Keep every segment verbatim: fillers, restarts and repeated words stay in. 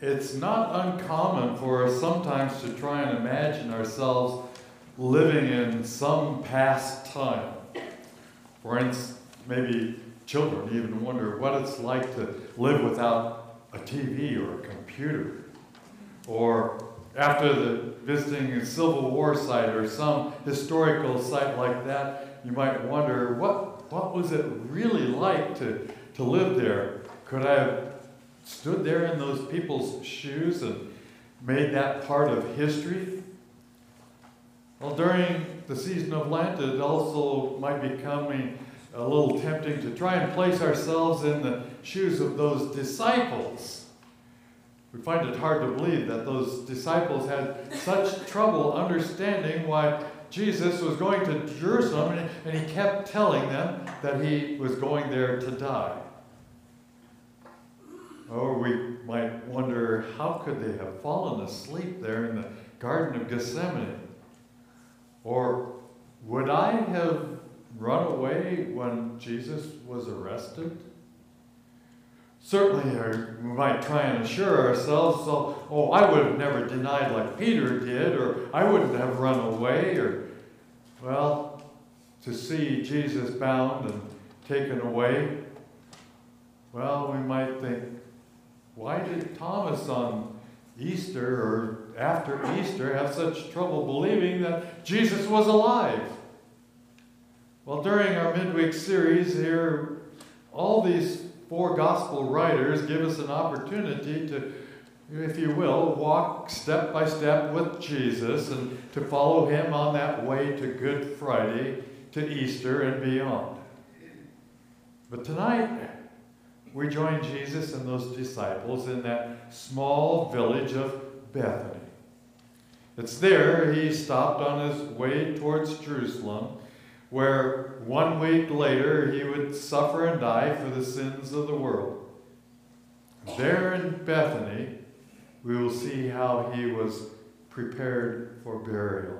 it's not uncommon for us sometimes to try and imagine ourselves living in some past time. For instance, maybe children even wonder what it's like to live without a T V or a computer. Or after the visiting a Civil War site or some historical site like that, you might wonder, what, what was it really like to, to live there? Could I have stood there in those people's shoes and made that part of history? Well, during the season of Lent, it also might be becoming a little tempting to try and place ourselves in the shoes of those disciples. We find it hard to believe that those disciples had such trouble understanding why Jesus was going to Jerusalem, and, and he kept telling them that he was going there to die. Or we might wonder, how could they have fallen asleep there in the Garden of Gethsemane? Or would I have run away when Jesus was arrested? Certainly, we might try and assure ourselves, so, oh, I would have never denied like Peter did, or I wouldn't have run away, or, well, to see Jesus bound and taken away, well, we might think, why did Thomas on Easter or after Easter have such trouble believing that Jesus was alive? Well, during our midweek series here, all these four gospel writers give us an opportunity to, if you will, walk step by step with Jesus and to follow him on that way to Good Friday, to Easter and beyond. But tonight, we join Jesus and those disciples in that small village of Bethany. It's there he stopped on his way towards Jerusalem, where one week later he would suffer and die for the sins of the world. There in Bethany, we will see how he was prepared for burial.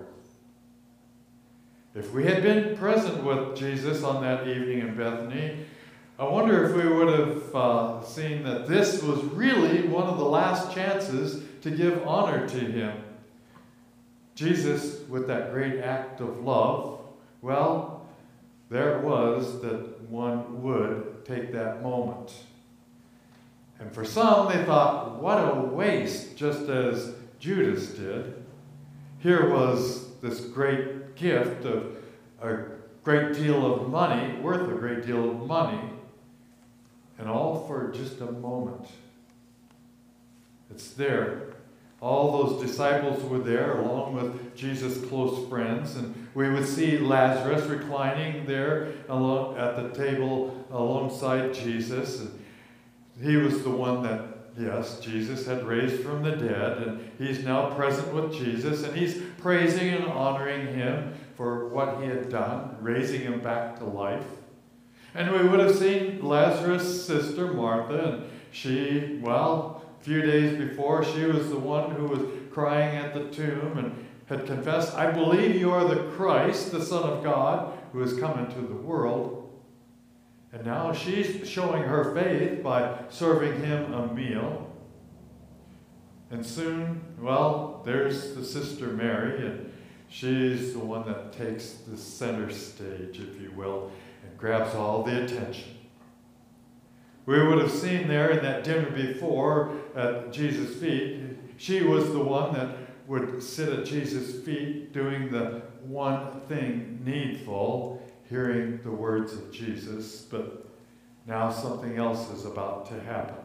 If we had been present with Jesus on that evening in Bethany, I wonder if we would have uh, seen that this was really one of the last chances to give honor to him. Jesus, with that great act of love, well, there it was that one would take that moment. And for some, they thought, what a waste, just as Judas did. Here was this great gift of a great deal of money, worth a great deal of money, and all for just a moment. It's there. All those disciples were there, along with Jesus' close friends, and we would see Lazarus reclining there along at the table alongside Jesus. And he was the one that, yes, Jesus had raised from the dead, and he's now present with Jesus, and he's praising and honoring him for what he had done, raising him back to life. And we would have seen Lazarus' sister, Martha, and she, well, a few days before, she was the one who was crying at the tomb and had confessed, I believe you are the Christ, the Son of God, who has come into the world. And now she's showing her faith by serving him a meal. And soon, well, there's the sister Mary, and she's the one that takes the center stage, if you will, and grabs all the attention. We would have seen there in that dinner before at Jesus' feet, she was the one that would sit at Jesus' feet doing the one thing needful, hearing the words of Jesus, but now something else is about to happen.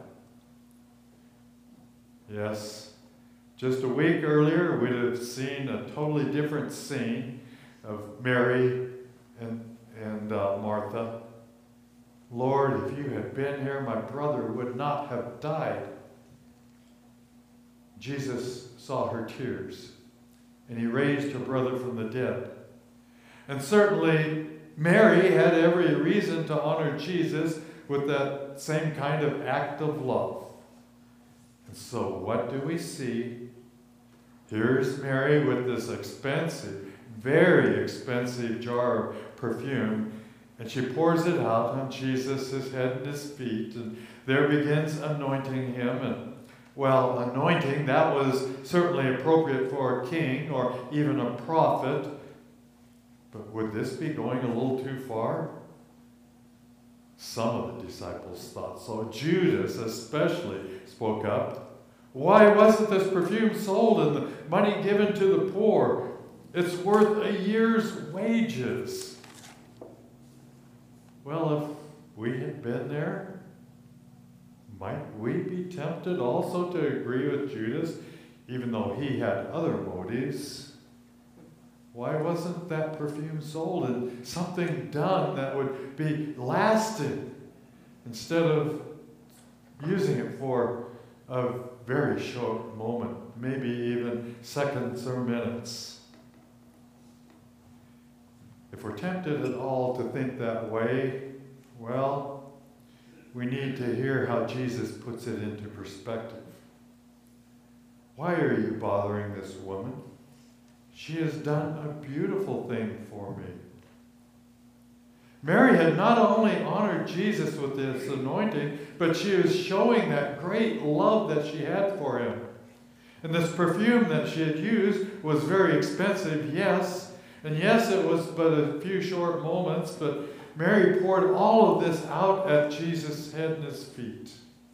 Yes, just a week earlier, we'd have seen a totally different scene of Mary and, and uh, Martha. Lord, if you had been here, my brother would not have died. Jesus saw her tears, and he raised her brother from the dead. And certainly, Mary had every reason to honor Jesus with that same kind of act of love. And so what do we see? Here's Mary with this expensive, very expensive jar of perfume, and she pours it out on Jesus' head and his feet, and there begins anointing him. And Well, anointing, that was certainly appropriate for a king or even a prophet. But would this be going a little too far? Some of the disciples thought so. Judas especially spoke up. Why wasn't this perfume sold and the money given to the poor? It's worth a year's wages. Well, if we had been there, might we be tempted also to agree with Judas, even though he had other motives? Why wasn't that perfume sold and something done that would be lasting instead of using it for a very short moment, maybe even seconds or minutes? If we're tempted at all to think that way, well, we need to hear how Jesus puts it into perspective. Why are you bothering this woman? She has done a beautiful thing for me. Mary had not only honored Jesus with this anointing, but she was showing that great love that she had for him. And this perfume that she had used was very expensive, yes. And yes, it was but a few short moments, but Mary poured all of this out at Jesus' head and his feet.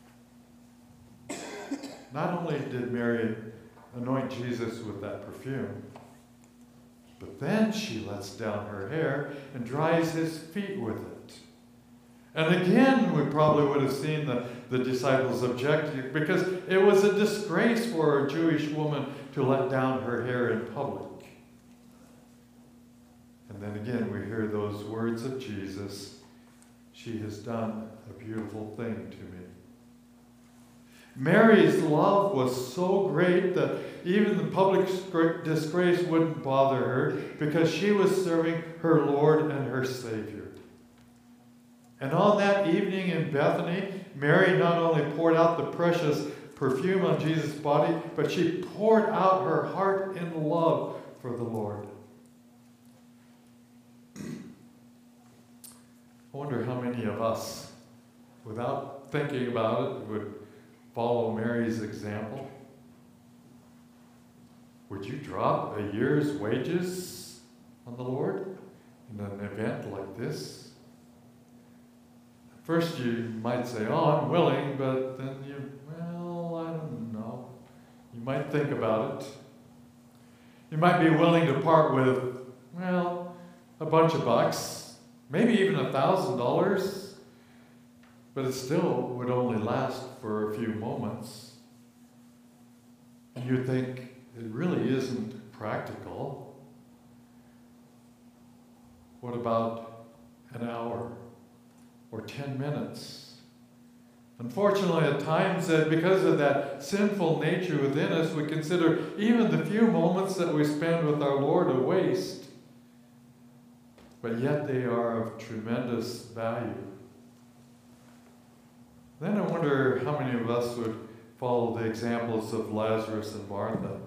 Not only did Mary anoint Jesus with that perfume, but then she lets down her hair and dries his feet with it. And again, we probably would have seen the, the disciples object, because it was a disgrace for a Jewish woman to let down her hair in public. And then again, we hear those words of Jesus, "She has done a beautiful thing to me." Mary's love was so great that even the public disgrace wouldn't bother her, because she was serving her Lord and her Savior. And on that evening in Bethany, Mary not only poured out the precious perfume on Jesus' body, but she poured out her heart in love for the Lord. I wonder how many of us, without thinking about it, would follow Mary's example. Would you drop a year's wages on the Lord in an event like this? At first you might say, "Oh, I'm willing," but then you, well, I don't know. You might think about it. You might be willing to part with, well, a bunch of bucks, maybe even a thousand dollars, but it still would only last for a few moments. And you'd think, it really isn't practical. What about an hour or ten minutes? Unfortunately, at times, uh, because of that sinful nature within us, we consider even the few moments that we spend with our Lord a waste. But yet they are of tremendous value. Then I wonder how many of us would follow the examples of Lazarus and Martha.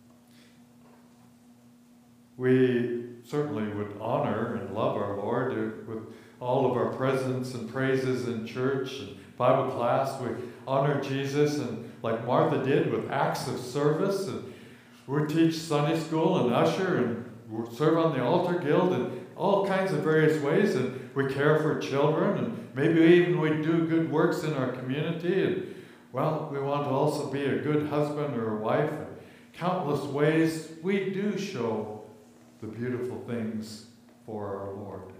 We certainly would honor and love our Lord with all of our presence and praises in church and Bible class. We honor Jesus, and like Martha did, with acts of service. And we teach Sunday school and usher and we serve on the altar guild and all kinds of various ways, and we care for children, and maybe even we do good works in our community, and well, we want to also be a good husband or a wife. In countless ways, we do show the beautiful things for our Lord.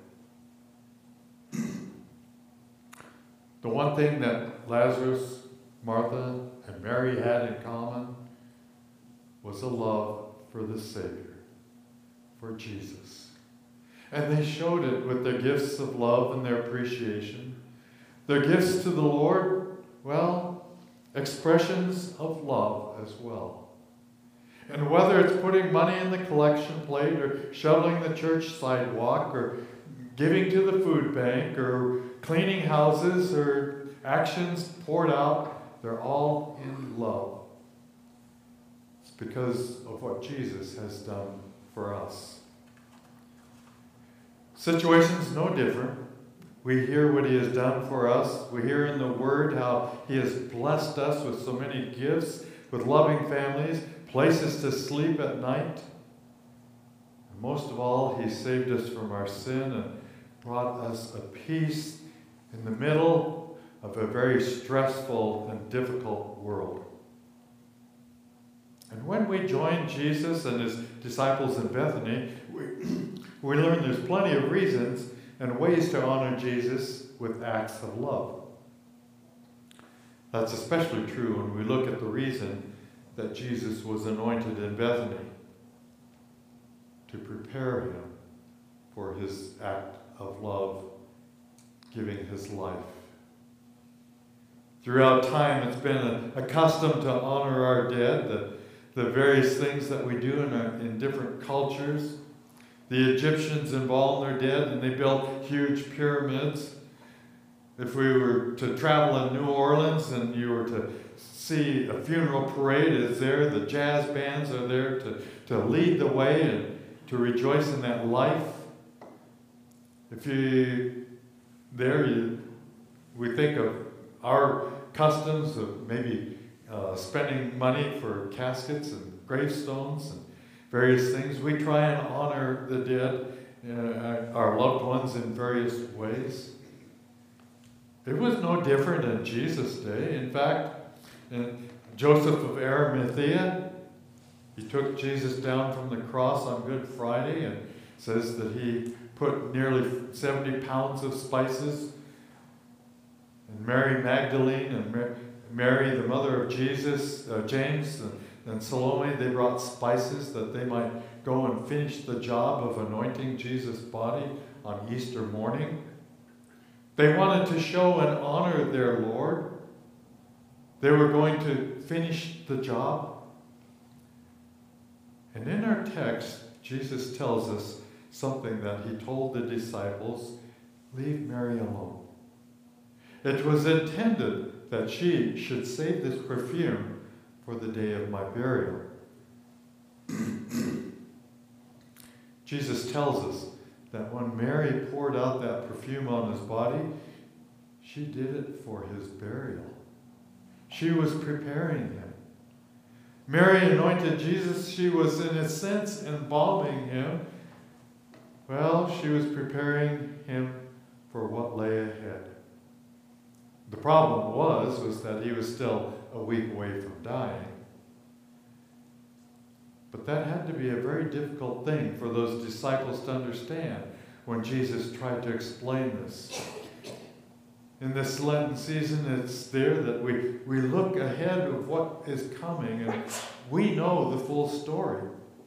The one thing that Lazarus, Martha, and Mary had in common was a love for the Savior, for Jesus. And they showed it with their gifts of love and their appreciation. Their gifts to the Lord, well, expressions of love as well. And whether it's putting money in the collection plate or shoveling the church sidewalk or giving to the food bank or cleaning houses or actions poured out, they're all in love. It's because of what Jesus has done for us. Situation's no different. We hear what he has done for us. We hear in the Word how he has blessed us with so many gifts, with loving families, places to sleep at night. And most of all, he saved us from our sin and brought us a peace in the middle of a very stressful and difficult world. And when we join Jesus and his disciples in Bethany, we, we learn there's plenty of reasons and ways to honor Jesus with acts of love. That's especially true when we look at the reason that Jesus was anointed in Bethany, to prepare him for his act of love, giving his life. Throughout time, it's been a, a custom to honor our dead, the, the various things that we do in, our, in different cultures. The Egyptians embalmed their dead, and they built huge pyramids. If we were to travel in New Orleans and you were to see a funeral parade is there, the jazz bands are there to, to lead the way and to rejoice in that life. If you, there you, we think of our customs of maybe uh, spending money for caskets and gravestones and various things. We try and honor the dead, uh, our loved ones, in various ways. It was no different in Jesus' day. In fact, in Joseph of Arimathea, he took Jesus down from the cross on Good Friday and says that he put nearly seventy pounds of spices. And Mary Magdalene and Mary, the mother of Jesus, uh, James, and And Salome, they brought spices that they might go and finish the job of anointing Jesus' body on Easter morning. They wanted to show and honor their Lord. They were going to finish the job. And in our text, Jesus tells us something that he told the disciples, leave Mary alone. It was intended that she should save this perfume for the day of my burial. Jesus tells us that when Mary poured out that perfume on his body, she did it for his burial. She was preparing him. Mary anointed Jesus. She was, in a sense, embalming him. Well, she was preparing him for what lay ahead. The problem was, was that he was still a week away from dying. But that had to be a very difficult thing for those disciples to understand when Jesus tried to explain this. In this Lenten season, it's there that we, we look ahead of what is coming, and we know the full story.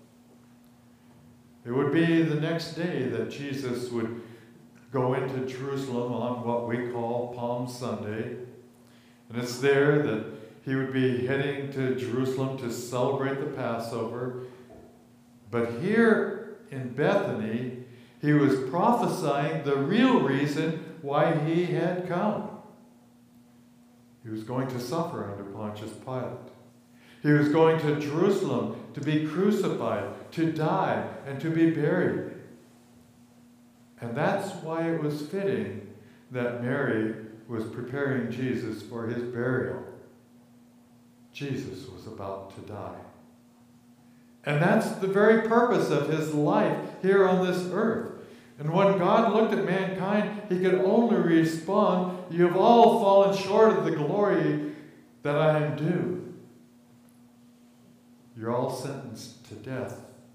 It would be the next day that Jesus would go into Jerusalem on what we call Palm Sunday. And it's there that he would be heading to Jerusalem to celebrate the Passover. But here in Bethany, he was prophesying the real reason why he had come. He was going to suffer under Pontius Pilate. He was going to Jerusalem to be crucified, to die, and to be buried. And that's why it was fitting that Mary was preparing Jesus for his burial. Jesus was about to die. And that's the very purpose of his life here on this earth. And when God looked at mankind, he could only respond, you have all fallen short of the glory that I am due. You're all sentenced to death.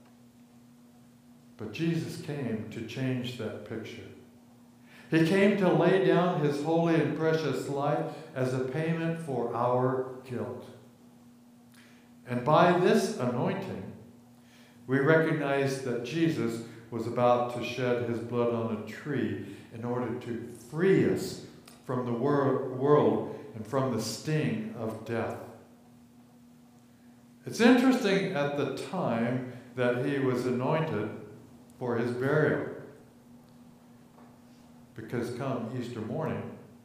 But Jesus came to change that picture. He came to lay down his holy and precious life as a payment for our guilt. And by this anointing, we recognize that Jesus was about to shed his blood on a tree in order to free us from the wor- world and from the sting of death. It's interesting at the time that he was anointed for his burial, because come Easter morning,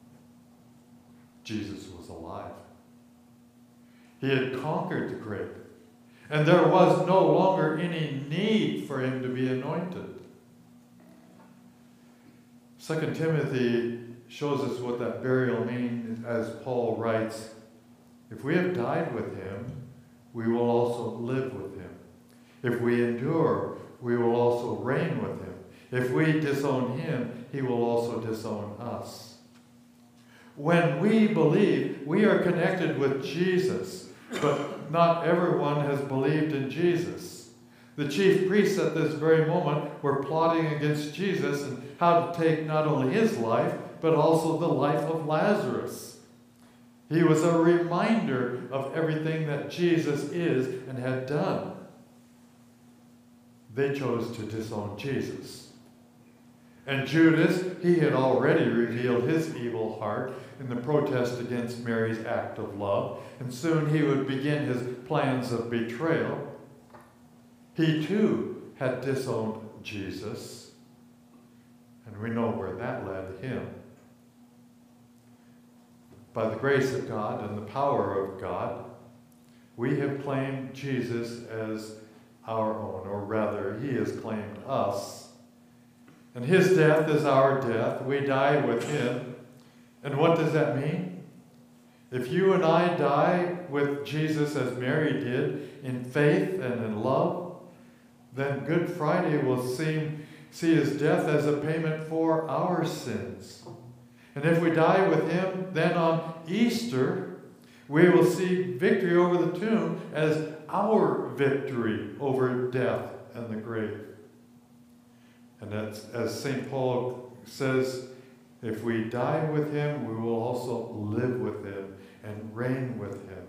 Jesus was alive. He had conquered the grave, and there was no longer any need for him to be anointed. Second Timothy shows us what that burial means, as Paul writes, if we have died with him, we will also live with him. If we endure, we will also reign with him. If we disown him, he will also disown us. When we believe, we are connected with Jesus, but not everyone has believed in Jesus. The chief priests at this very moment were plotting against Jesus and how to take not only his life, but also the life of Lazarus. He was a reminder of everything that Jesus is and had done. They chose to disown Jesus. And Judas, he had already revealed his evil heart in the protest against Mary's act of love, and soon he would begin his plans of betrayal. He too had disowned Jesus, and we know where that led him. By the grace of God and the power of God, we have claimed Jesus as our own, or rather, he has claimed us. And his death is our death. We die with him. And what does that mean? If you and I die with Jesus as Mary did, in faith and in love, then Good Friday will seem, see his death as a payment for our sins. And if we die with him, then on Easter, we will see victory over the tomb as our victory over death and the grave. And that's, as Saint Paul says, if we die with him, we will also live with him and reign with him.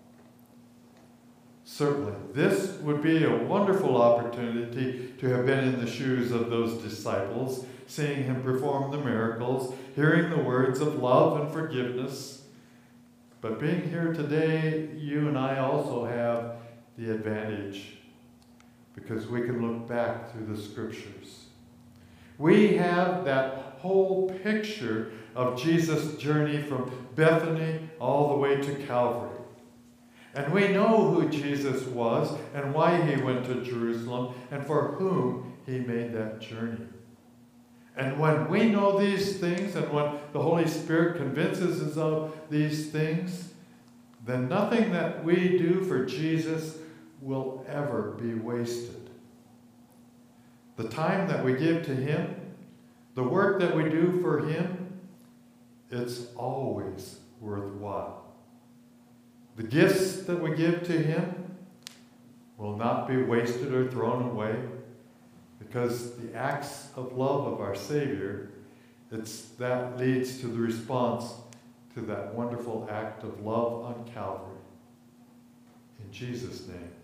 Certainly, this would be a wonderful opportunity to have been in the shoes of those disciples, seeing him perform the miracles, hearing the words of love and forgiveness. But being here today, you and I also have the advantage because we can look back through the scriptures. We have that whole picture of Jesus' journey from Bethany all the way to Calvary. And we know who Jesus was and why he went to Jerusalem and for whom he made that journey. And when we know these things and when the Holy Spirit convinces us of these things, then nothing that we do for Jesus will ever be wasted. The time that we give to him, the work that we do for him, it's always worthwhile. The gifts that we give to him will not be wasted or thrown away because the acts of love of our Savior, it's that leads to the response to that wonderful act of love on Calvary. In Jesus' name.